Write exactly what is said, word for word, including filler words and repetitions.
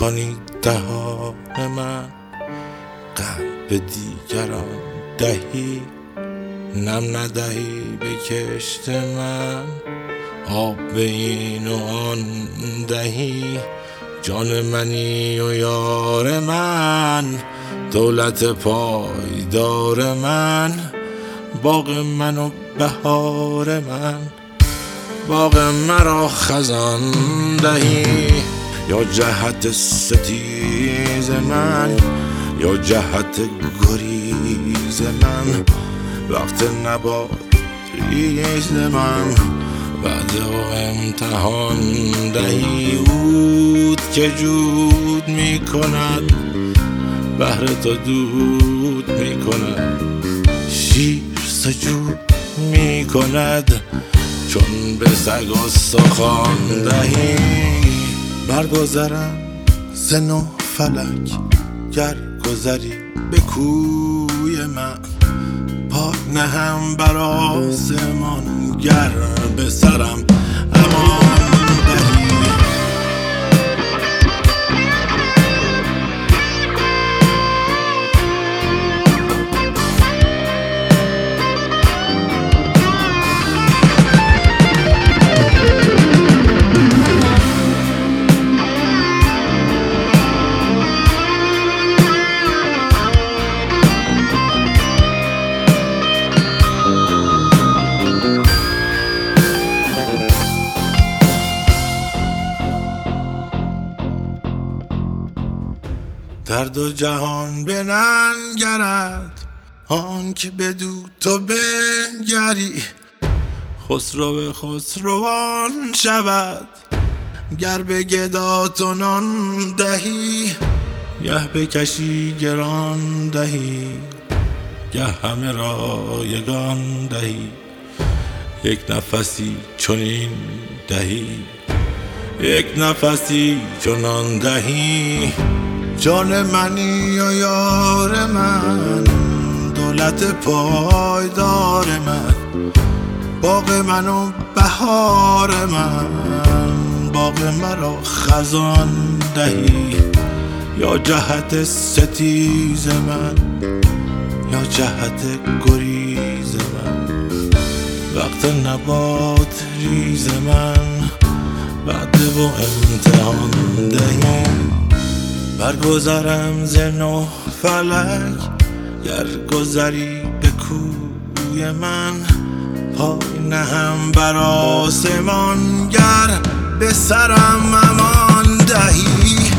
کنی دهان من، قلب دیگران دهی، نم ندهی به کشت من، آب به این و آن دهی، جان منی و یار من، دولت پایدار من، باغ من و بهار من، باغ مرا خزان دهی، یا جهت ستیز من، یا جهت گریز من، وقت نبات ریز من، بعد و امتحان دهی، عود که جود می کند بهر تو دود می کند، شیر سجود می کند چون به سگ استخوان دهی، برگذرم ز نه فلک گر گذری به کوی من، پای نهم بر آسمان گر به سرم امان دهی. در دو جهان بننگرد آن که بدو تو بنگری، خسرو به خسروان شود گر به گدا تو نان دهی، گه بکشی گران دهی، گه همه را یگان دهی، یک نفسی چنین دهی، یک نفسی چنان دهی، جان منی و یار من، دولت پایدار من، باغ من و بهار من، باغ مرا خزان دهی، یا جهت ستیز من، یا جهت گریز من، وقت نبات ریز من، بعد و امتحان دهی، برگذرم ز نه فلک گر گذری به کوی من، پای نهم بر آسمان گر به سرم امان دهی.